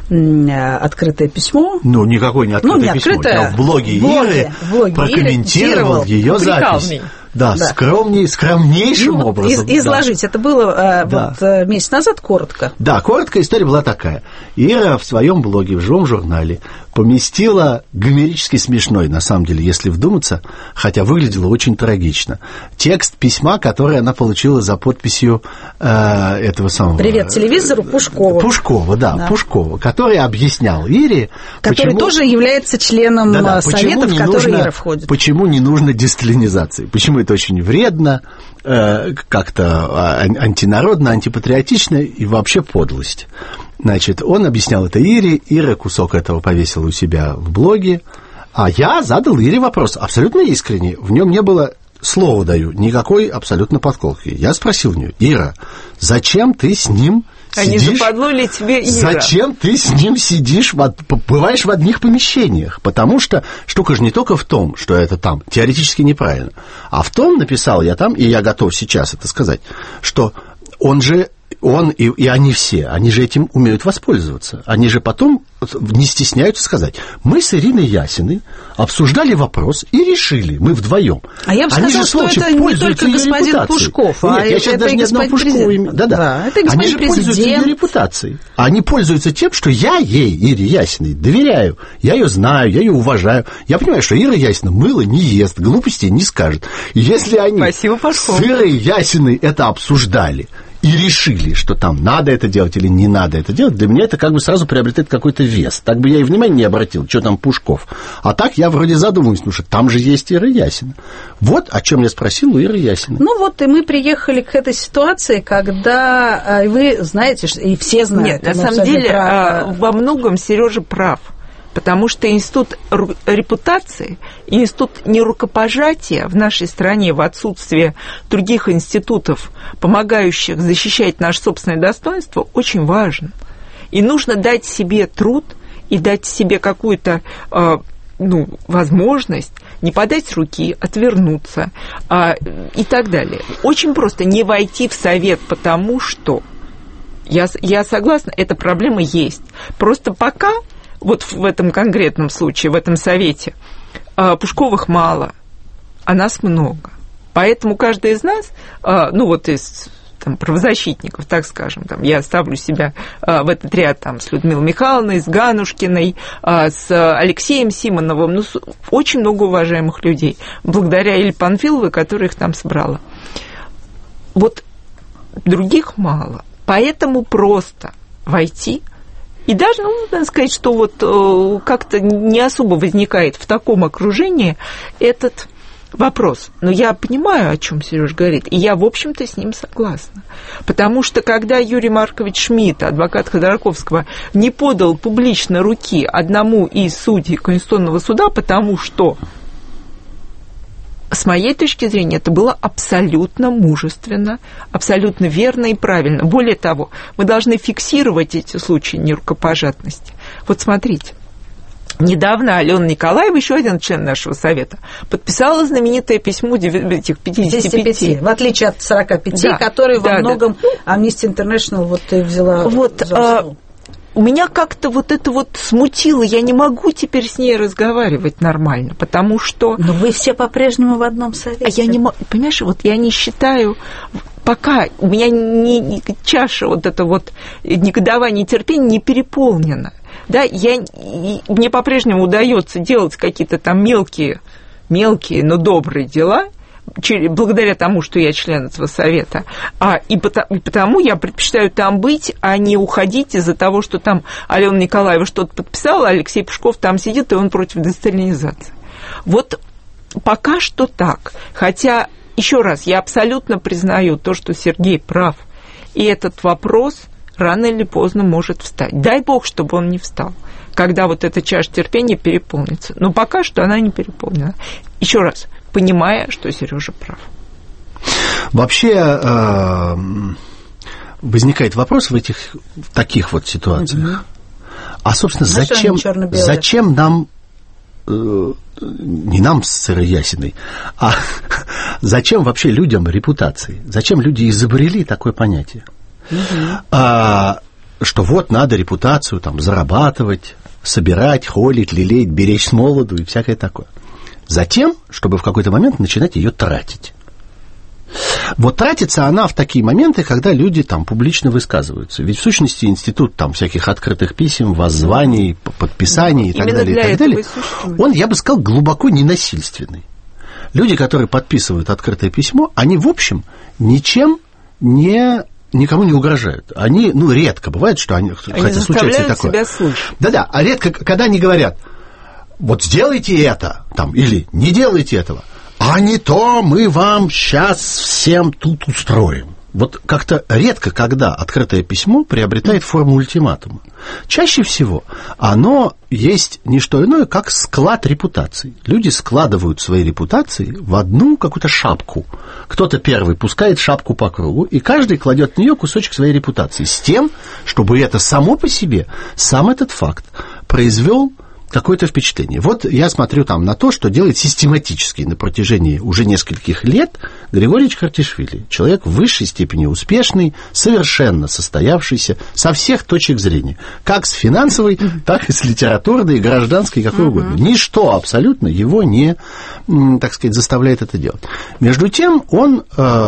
открытое письмо. Ну, никакое не открытое письмо. Я в блоге Иры прокомментировал ее запись. Да, скромнейшим образом. Изложить. Это было месяц назад, коротко. Да, коротко. История была такая. Ира в своем блоге, в живом журнале, поместила гомерически смешной, на самом деле, если вдуматься, хотя выглядело очень трагично, текст письма, который она получила за подписью этого самого... «Привет телевизору» Пушкова. Пушкова, который объяснял Ире... Который тоже является членом совета, в который Ира входит. Почему не нужно десталинизации, почему это очень вредно, как-то антинародно, антипатриотично и вообще подлость. Значит, он объяснял это Ире, Ира кусок этого повесила у себя в блоге, а я задал Ире вопрос абсолютно искренне, в нем не было, слово даю, никакой абсолютно подколки. Я спросил у нее: Ира, зачем ты с ним сидишь? Не западло ли тебе, Ира? Зачем ты с ним сидишь, бываешь в одних помещениях? Потому что штука же не только в том, что это там теоретически неправильно, а в том, написал я там, и я готов сейчас это сказать, что он и они все, они же этим умеют воспользоваться. Они же потом не стесняются сказать: мы с Ириной Ясиной обсуждали вопрос и решили, мы вдвоем. А я бы сказала, что это не только господин Пушков, а я сейчас даже не одного Пушкова. Да, это господин они же пользуются ее репутацией. Они пользуются тем, что я ей, Ире Ясиной, доверяю. Я ее знаю, я ее уважаю. Я понимаю, что Ира Ясина мыло не ест, глупостей не скажет. И если они с Ирой Ясиной это обсуждали и решили, что там надо это делать или не надо это делать, для меня это как бы сразу приобретает какой-то вес. Так бы я и внимания не обратил, что там Пушков. А так я вроде задумываюсь, потому что там же есть Ира Ясина. Вот о чем я спросил у Иры Ясиной. Ну вот, и мы приехали к этой ситуации, когда вы знаете, и все знают. Нет, на самом деле, во многом Сережа прав. Потому что институт репутации, институт нерукопожатия в нашей стране в отсутствие других институтов, помогающих защищать наше собственное достоинство, очень важен. И нужно дать себе труд и дать себе какую-то возможность не подать руки, отвернуться и так далее. Очень просто не войти в совет, потому что, я согласна, эта проблема есть. Просто пока... Вот в этом конкретном случае, в этом совете, Пушковых мало, а нас много. Поэтому каждый из нас, из правозащитников, так скажем, я ставлю себя в этот ряд с Людмилой Михайловной, с Ганушкиной, с Алексеем Симоновым, очень много уважаемых людей, благодаря Илье Панфиловой, которая их там собрала. Вот других мало, поэтому просто войти. И даже, надо сказать, что как-то не особо возникает в таком окружении этот вопрос. Но я понимаю, о чем Сереж говорит, и я, в общем-то, с ним согласна. Потому что, когда Юрий Маркович Шмидт, адвокат Ходорковского, не подал публично руки одному из судей Конституционного суда, потому что с моей точки зрения, это было абсолютно мужественно, абсолютно верно и правильно. Более того, мы должны фиксировать эти случаи нерукопожатности. Вот смотрите. Недавно Алена Николаева, еще один член нашего совета, подписала знаменитое письмо этих 55. В отличие от 45, да, которые во многом Amnesty International вот и взяла. Вот, у меня как-то вот это вот смутило. Я не могу теперь с ней разговаривать нормально, потому что... Но вы все по-прежнему в одном совете. А я не могу... Понимаешь, вот я не считаю... Пока у меня не чаша вот это вот негодование и терпение не переполнена. Да, мне по-прежнему удается делать какие-то там мелкие, но добрые дела, благодаря тому, что я член этого совета. И потому я предпочитаю там быть, а не уходить из-за того, что там Алена Николаева что-то подписала, а Алексей Пушков там сидит, и он против десталинизации. Вот пока что так. Хотя, еще раз, я абсолютно признаю то, что Сергей прав. И этот вопрос рано или поздно может встать. Дай бог, чтобы он не встал, когда вот эта чаша терпения переполнится. Но пока что она не переполнена. Еще раз, понимая, что Сережа прав. Вообще возникает вопрос в таких вот ситуациях. А, собственно, зачем нам, не нам с Цирой Ясиной, а зачем вообще людям репутации? Зачем люди изобрели такое понятие? Что вот надо репутацию там зарабатывать, собирать, холить, лелеять, беречь с молоду и всякое такое. Затем, чтобы в какой-то момент начинать ее тратить. Вот тратится она в такие моменты, когда люди там публично высказываются. Ведь в сущности институт там всяких открытых писем, воззваний, подписаний и так далее, он, я бы сказал, глубоко ненасильственный. Люди, которые подписывают открытое письмо, они, в общем, никому не угрожают. Они, редко бывает, что они хотя случается и такое. Себя слышать. Да-да, а редко, когда они говорят, вот сделайте это, там, или не делайте этого, а не то мы вам сейчас всем тут устроим. Вот как-то редко, когда открытое письмо приобретает форму ультиматума. Чаще всего оно есть не что иное, как склад репутаций. Люди складывают свои репутации в одну какую-то шапку. Кто-то первый пускает шапку по кругу, и каждый кладет в нее кусочек своей репутации с тем, чтобы это само по себе, сам этот факт произвел какое-то впечатление. Вот я смотрю там на то, что делает систематически на протяжении уже нескольких лет Григорий Чхартишвили. Человек в высшей степени успешный, совершенно состоявшийся со всех точек зрения. Как с финансовой, так и с литературной, гражданской, какой угодно. Ничто абсолютно его не, так сказать, заставляет это делать. Между тем, он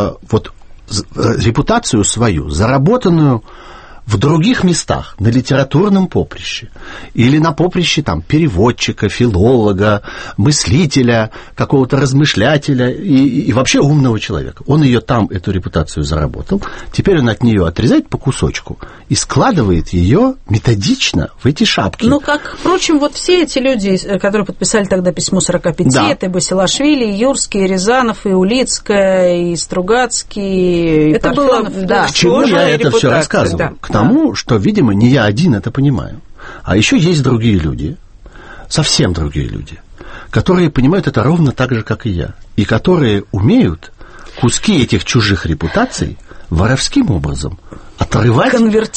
репутацию свою, заработанную в других местах, на литературном поприще, или на поприще там, переводчика, филолога, мыслителя, какого-то размышлятеля и вообще умного человека. Он ее там, эту репутацию заработал, теперь он от нее отрезает по кусочку и складывает ее методично в эти шапки. Ну, как, впрочем, вот все эти люди, которые подписали тогда письмо 45, да. Это и Басилашвили, и Юрский, и Рязанов, и Улицкая, и Стругацкий, и это Парфенов. Было, да. К чему я это все рассказываю? Да. К тому, что, видимо, не я один это понимаю. А еще есть другие люди, совсем другие люди, которые понимают это ровно так же, как и я, и которые умеют куски этих чужих репутаций воровским образом отрывать,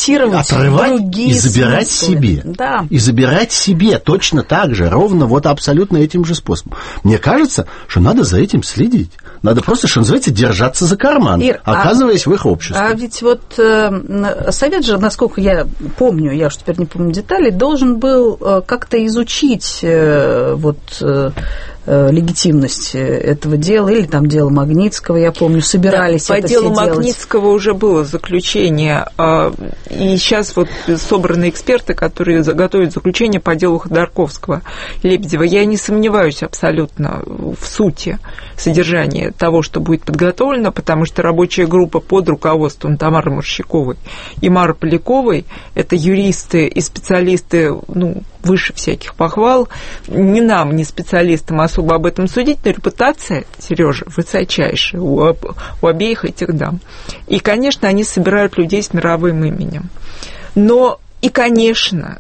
и забирать себе. Да. И забирать себе точно так же, ровно вот абсолютно этим же способом. Мне кажется, что надо за этим следить. Надо просто, что называется, держаться за карман, Ир, оказываясь в их обществе. А ведь вот совет же, насколько я помню, я уж теперь не помню деталей, должен был как-то изучить легитимность этого дела, или там дело Магнитского, я помню, собирались да, это все делать. По делу Магнитского уже было заключение, и сейчас вот собраны эксперты, которые готовят заключение по делу Ходорковского, Лебедева. Я не сомневаюсь абсолютно в сути содержания того, что будет подготовлено, потому что рабочая группа под руководством Тамары Морщаковой и Мары Поляковой, это юристы и специалисты, выше всяких похвал, не нам, не специалистам особо об этом судить, но репутация, Сережа, высочайшая у обеих этих дам. И, конечно, они собирают людей с мировым именем. Но и, конечно,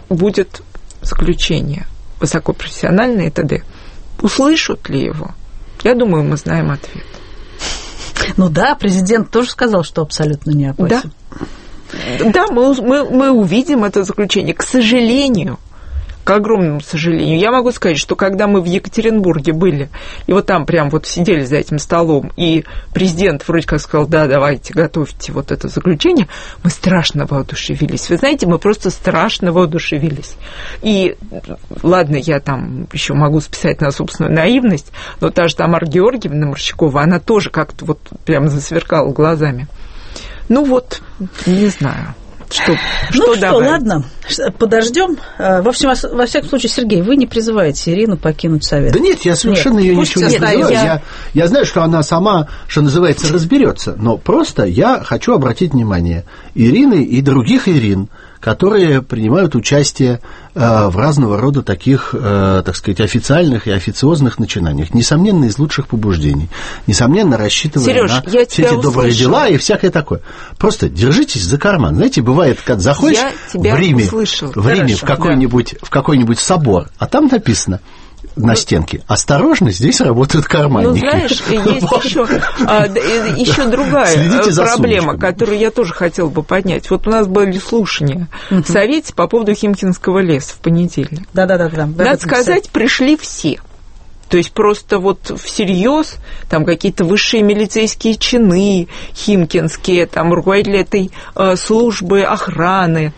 будет заключение высокопрофессиональное ТД. Услышат ли его? Я думаю, мы знаем ответ. Ну да, президент тоже сказал, что абсолютно не опасен. Да, мы увидим это заключение. К сожалению, к огромному сожалению, я могу сказать, что когда мы в Екатеринбурге были, и вот там прям вот сидели за этим столом, и президент вроде как сказал, да, давайте, готовьте вот это заключение, мы страшно воодушевились. Вы знаете, мы просто страшно воодушевились. И, ладно, я там еще могу списать на собственную наивность, но та же Тамара Георгиевна Морщакова, она тоже как-то вот прям засверкала глазами. Ну вот, не знаю. Что ладно, подождем. В общем, во всяком случае, Сергей, вы не призываете Ирину покинуть Совет? Да нет, я совершенно ее ничего не призываю. Я знаю, что она сама, что называется, разберется, но просто я хочу обратить внимание Ирины и других Ирин, которые принимают участие в разного рода таких, так сказать, официальных и официозных начинаниях, несомненно, из лучших побуждений, несомненно, рассчитывая Серёж, на все эти добрые дела и всякое такое. Просто держитесь за карман. Знаете, бывает, когда заходишь в Риме в какой-нибудь собор, а там написано на стенке: осторожно, здесь работают карманники. Ну, знаешь, есть еще другая проблема, которую я тоже хотела бы поднять. Вот у нас были слушания в Совете по поводу Химкинского леса в понедельник. Да. Надо сказать, пришли все. То есть просто вот всерьез там какие-то высшие милицейские чины химкинские, там руководители этой службы охраны,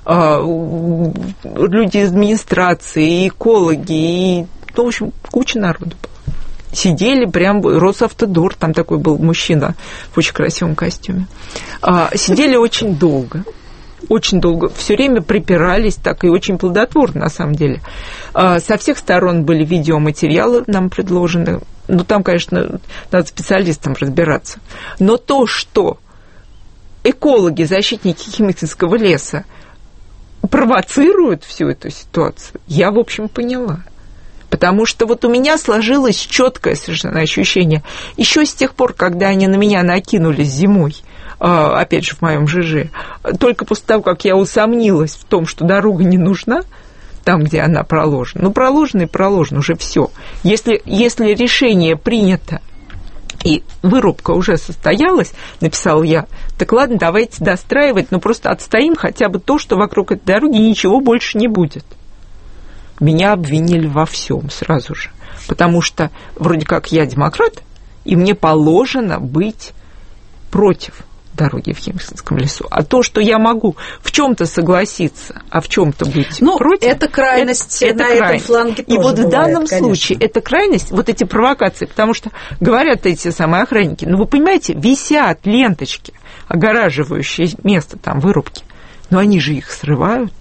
люди из администрации, экологи, и, в общем, куча народу была. Сидели прям, Росавтодор, там такой был мужчина в очень красивом костюме. Сидели очень долго, все время припирались так, и очень плодотворно, на самом деле. Со всех сторон были видеоматериалы нам предложены. Ну, там, конечно, надо специалистам разбираться. Но то, что экологи, защитники Химкинского леса провоцируют всю эту ситуацию, я, в общем, поняла. Потому что вот у меня сложилось четкое совершенно ощущение, еще с тех пор, когда они на меня накинулись зимой, опять же, в моем ЖЖ, только после того, как я усомнилась в том, что дорога не нужна, там, где она проложена. Ну, проложена и проложена, уже все. Если решение принято, и вырубка уже состоялась, написал я, так ладно, давайте достраивать, но просто отстоим хотя бы то, что вокруг этой дороги ничего больше не будет. Меня обвинили во всем сразу же, потому что вроде как я демократ, и мне положено быть против дороги в Химкинском лесу. А то, что я могу в чем-то согласиться, а в чем-то быть против... это крайность это на крайность. этом фланге тоже и вот бывает, в данном конечно. случае это крайность, вот эти провокации, потому что говорят эти самые охранники, вы понимаете, висят ленточки, огораживающие место там вырубки, но они же их срывают.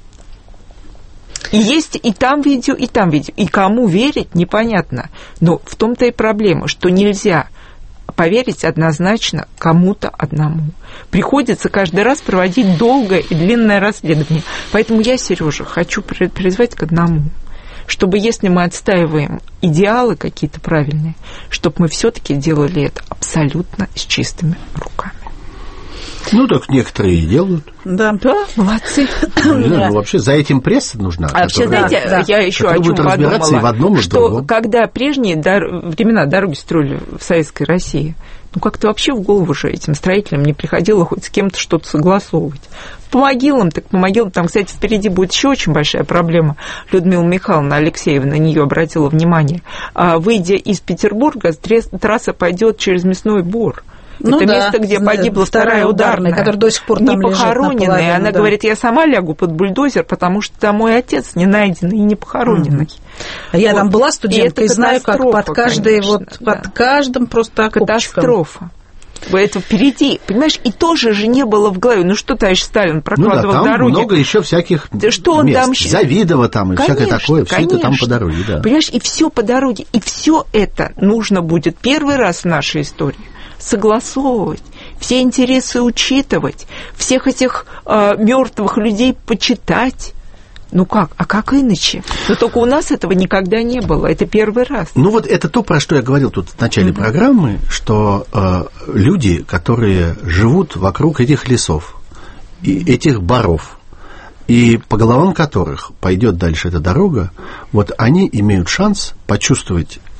И есть и там видео, и там видео. И кому верить, непонятно. Но в том-то и проблема, что нельзя поверить однозначно кому-то одному. Приходится каждый раз проводить долгое и длинное расследование. Поэтому я, Сережа, хочу призвать к одному. Чтобы, если мы отстаиваем идеалы какие-то правильные, чтобы мы все-таки делали это абсолютно с чистыми руками. Ну, так некоторые и делают. Да, молодцы. Вообще за этим пресса нужна. А вообще, знаете, я еще о чем подумала, что когда прежние времена дороги строили в Советской России, как-то вообще в голову же этим строителям не приходило хоть с кем-то что-то согласовывать. По могилам, там, кстати, впереди будет еще очень большая проблема. Людмила Михайловна Алексеевна на нее обратила внимание. Выйдя из Петербурга, трасса пойдет через Мясной Бор. Это место, где погибла вторая ударная, которая до сих пор там не похороненная. Она говорит, я сама лягу под бульдозер, потому что там мой отец не найденный и не похороненный. Я там была студенткой, и знаю, как под каждой, под каждым просто окопчиком. Катастрофа. Это впереди, понимаешь, и тоже же не было в голове. Что товарищ Сталин прокладывал там дороги? Много еще всяких что он мест. Там... Завидово там и всякое такое, все это там по дороге. Да. Понимаешь, и все по дороге. И все это нужно будет первый раз в нашей истории согласовывать, все интересы учитывать, всех этих мертвых людей почитать. Как? А как иначе? Но только у нас этого никогда не было. Это первый раз. Вот это то, про что я говорил тут в начале программы, что люди, которые живут вокруг этих лесов, и этих боров, и по головам которых пойдет дальше эта дорога, они имеют шанс почувствовать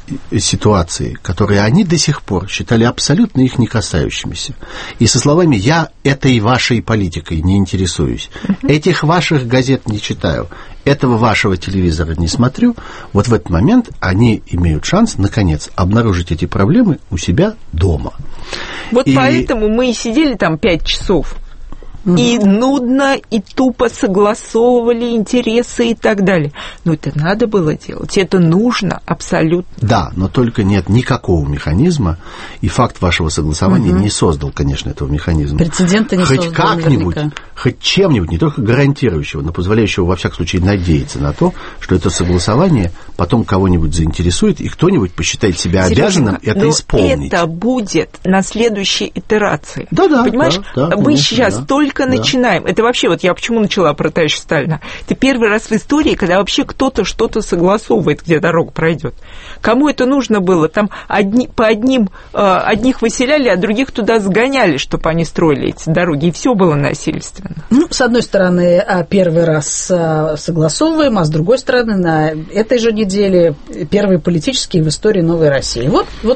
ситуации, которые они до сих пор считали абсолютно их не касающимися. И со словами «я этой вашей политикой не интересуюсь», этих ваших газет не читаю, этого вашего телевизора не смотрю, вот в этот момент они имеют шанс, наконец, обнаружить эти проблемы у себя дома. Вот поэтому мы и сидели там 5 часов. И нудно, и тупо согласовывали интересы и так далее. Но это надо было делать, это нужно абсолютно. Да, но только нет никакого механизма, и факт вашего согласования не создал, конечно, этого механизма. Прецедента не создал. Хоть как-нибудь, хоть чем-нибудь, не только гарантирующего, но позволяющего, во всяком случае, надеяться на то, что это согласование потом кого-нибудь заинтересует, и кто-нибудь посчитает себя обязанным это исполнить. Это будет на следующей итерации. Да, понимаешь, да, мы конечно, сейчас только начинаем. Это вообще, вот я почему начала про товарища Сталина. Это первый раз в истории, когда вообще кто-то что-то согласовывает, где дорога пройдет. Кому это нужно было? Там одних выселяли, а других туда сгоняли, чтобы они строили эти дороги, и все было насильственно. Ну, с одной стороны, первый раз согласовываем, а с другой стороны, на этой же неделе первые политические в истории Новой России.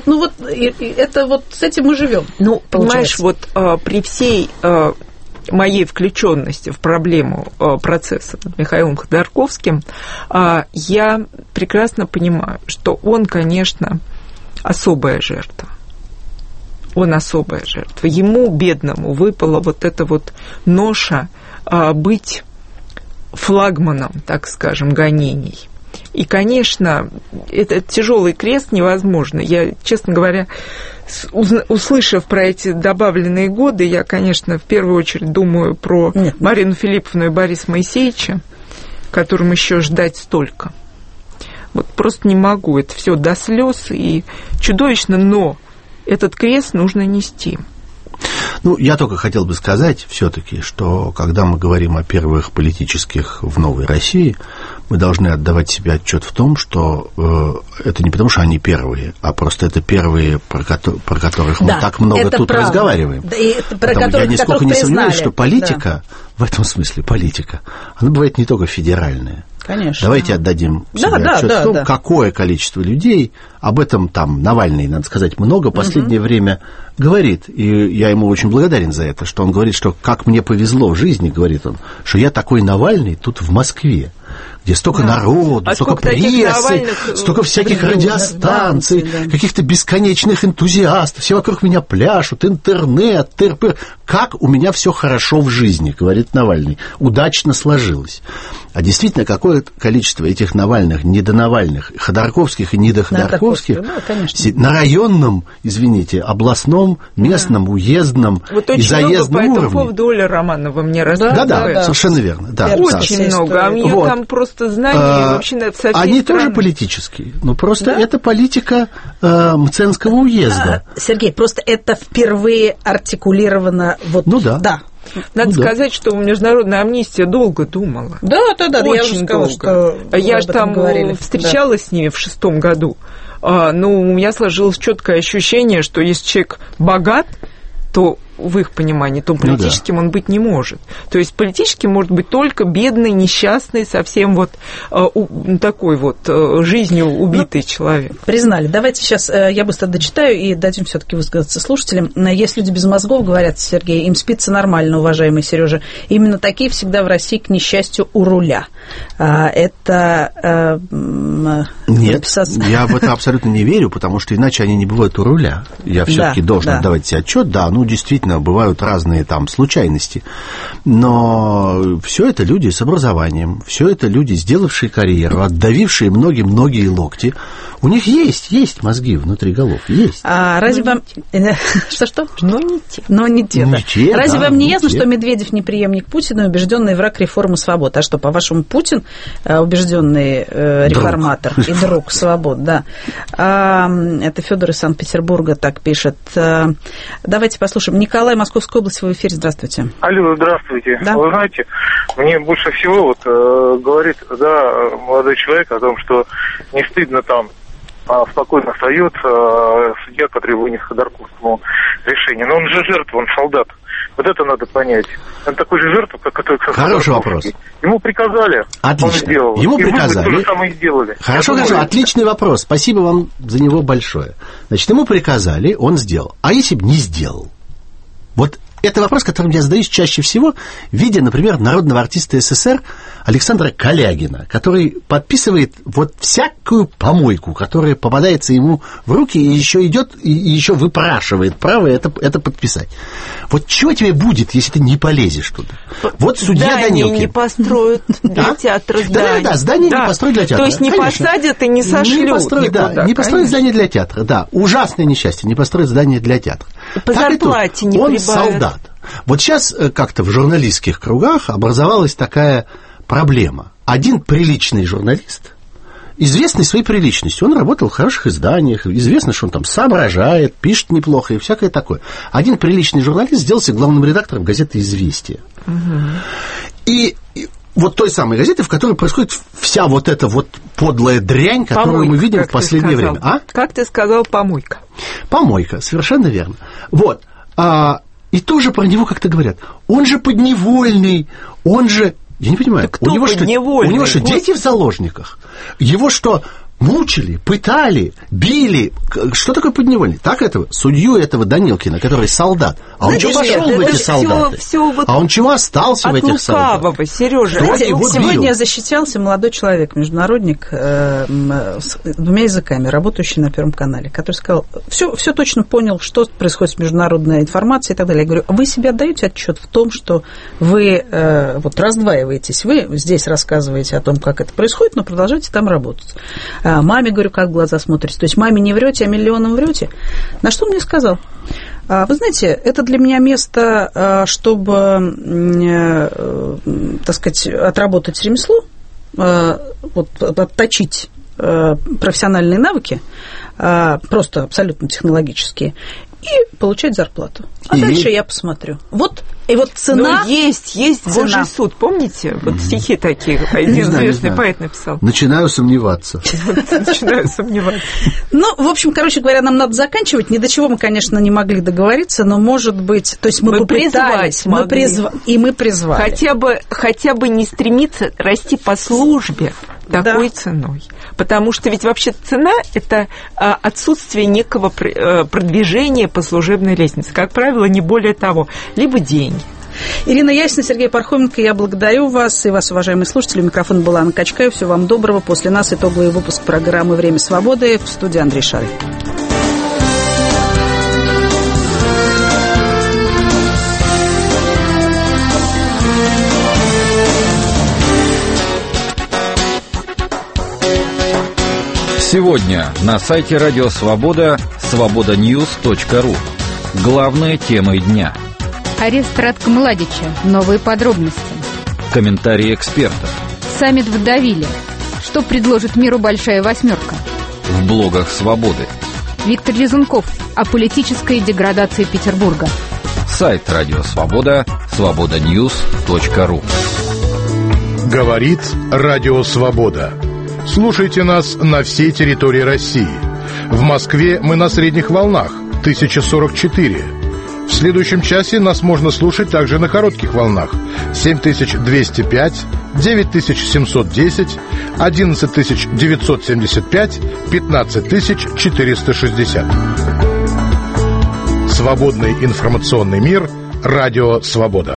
Это вот с этим мы живем. Ну, понимаешь, вот при всей моей включенности в проблему процесса над Михаилом Ходорковским, я прекрасно понимаю, что он, конечно, особая жертва. Он особая жертва. Ему, бедному, выпала вот эта вот ноша быть флагманом, так скажем, гонений. И, конечно, этот тяжелый крест невозможно. Я, честно говоря, услышав про эти добавленные годы, я, конечно, в первую очередь думаю про Марину Филипповну и Бориса Моисеевича, которым еще ждать столько. Вот просто не могу. Это все до слез и чудовищно, но этот крест нужно нести. Ну, я только хотел бы сказать все-таки, что когда мы говорим о первых политических в Новой России, мы должны отдавать себе отчет в том, что это не потому, что они первые, а просто это первые, про которых мы так много тут разговариваем. Да, я нисколько не сомневаюсь, что политика, в этом смысле политика, она бывает не только федеральная. Конечно. Давайте отдадим себе отчет в том, какое количество людей, об этом там Навальный, надо сказать, много в последнее время говорит, и я ему очень благодарен за это, что он говорит, что как мне повезло в жизни, говорит он, что я такой Навальный тут в Москве, где столько народу, столько прессы, столько всяких радиостанций, каких-то бесконечных энтузиастов, все вокруг меня пляшут, интернет, ТРП. Как у меня все хорошо в жизни, говорит Навальный, удачно сложилось. А действительно, какое количество этих Навальных, недонавальных, Ходорковских и недоходорковских на районном, извините, областном, местном, уездном вот и заездном уровне. Вот очень много по этому поводу Оля Романова мне рассказывает. Да, совершенно верно. Да, очень много, а у нее там просто знания вообще со всей они страны. Тоже политические, но просто это политика Мценского уезда. Сергей, просто это впервые артикулировано вот... Надо сказать, что Международная амнистия долго думала. Да, очень долго. Я же там встречалась с ними в 2006 году. Ну, у меня сложилось четкое ощущение, что если человек богат, то в их понимании, то политическим он быть не может. То есть политическим может быть только бедный, несчастный, совсем вот такой вот жизнью убитый человек. Признали. Давайте сейчас я быстро дочитаю и дадим все-таки высказаться слушателям. Есть люди без мозгов, говорят Сергей, им спится нормально, уважаемый Сережа. Именно такие всегда в России, к несчастью, у руля. Это... Нет, я в это абсолютно не верю, потому что иначе они не бывают у руля. Я все-таки должен отдавать себе отчет, действительно, бывают разные там случайности, но все это люди с образованием, все это люди, сделавшие карьеру, отдавившие многие локти. У них есть мозги внутри голов, есть. А разве вам... Что? Но не те. Разве вам не ясно, что Медведев не преемник Путина, убежденный враг реформы свобод? А что, по-вашему, Путин убежденный реформатор и друг свобод? Да. Это Федор из Санкт-Петербурга так пишет. Давайте послушаем. Николай, Московская область, в эфире. Здравствуйте. Алло, здравствуйте. Да. Вы знаете, мне больше всего говорит молодой человек о том, что не стыдно там спокойно встает судья по требованию Ходорковскому решению. Но он же жертва, он солдат. Вот это надо понять. Он такой же жертва, как Хороший вопрос. Ему приказали, отлично. Он сделал. Ему приказали. То же самое сделали. Хорошо, отличный вопрос. Спасибо вам за него большое. Значит, ему приказали, он сделал. А если бы не сделал? Вот это вопрос, которым я задаюсь чаще всего, видя, например, народного артиста СССР Александра Калягина, который подписывает вот всякую помойку, которая попадается ему в руки, и еще идет, и еще выпрашивает право это подписать. Вот чего тебе будет, если ты не полезешь туда? Вот судья Данилкин. Не построят для театра здание. Да, здание не построят для театра. То есть не посадят и не сошлют никуда. Не построят здание для театра, да. Ужасное несчастье, не построят здание для театра. По зарплате не прибавят. Он солдат. Вот сейчас как-то в журналистских кругах образовалась такая проблема. Один приличный журналист, известный своей приличностью, он работал в хороших изданиях, известно, что он там соображает, пишет неплохо и всякое такое. Один приличный журналист сделался главным редактором газеты «Известия». И вот той самой газеты, в которой происходит вся вот эта вот подлая дрянь, которую мы видим в последнее время. Как ты сказал, помойка. Помойка, совершенно верно. Вот. И тоже про него как-то говорят. Он же подневольный, он же... Я не понимаю, у него что, дети в заложниках? Его что, мучили, пытали, били? Что такое подневольный? Так этого, судью этого Данилкина, который солдат. А он чего пошел в эти солдаты? А он чего остался в этих солдатах? Сережа, сегодня защищался молодой человек, международник, с двумя языками, работающий на Первом канале, который сказал, все точно понял, что происходит с международной информацией и так далее. Я говорю, вы себе отдаете отчет в том, что вы вот раздваиваетесь, вы здесь рассказываете о том, как это происходит, но продолжаете там работать. Маме, говорю, как в глаза смотрите. То есть маме не врете, а миллионам врете. На что он мне сказал? Вы знаете, это для меня место, чтобы, так сказать, отработать ремесло, вот, отточить профессиональные навыки, просто абсолютно технологические, и получать зарплату. А дальше я посмотрю. Вот, и вот цена... Но есть Божий суд, помните? Вот стихи такие, один известный поэт написал. Начинаю сомневаться. Ну, в общем, короче говоря, нам надо заканчивать. Ни до чего мы, конечно, не могли договориться, но, может быть... То есть мы попытались, и мы призвали. Хотя бы не стремиться расти по службе такой ценой. Потому что ведь вообще цена – это отсутствие некого продвижения по служебной лестнице. Как правило, не более того. Либо деньги. Ирина Ясина, Сергей Пархоменко, я благодарю вас и вас, уважаемые слушатели. У микрофона была Анна Качкаева. Всего вам доброго. После нас итоговый выпуск программы «Время свободы». В студии Андрей Шарый. Сегодня на сайте Радио Свобода свободаньюс.ру. Главные темы дня. Арест Радка Младича. Новые подробности. Комментарии экспертов. Саммит в Давиле. Что предложит миру Большая Восьмерка? В блогах Свободы. Виктор Резунков о политической деградации Петербурга. Сайт Радио Свобода свободаньюс.ру. Говорит Радио Свобода. Слушайте нас на всей территории России. В Москве мы на средних волнах 1044. В следующем часе нас можно слушать также на коротких волнах 7205, 9710, 11975, 15460. Свободный информационный мир. Радио Свобода.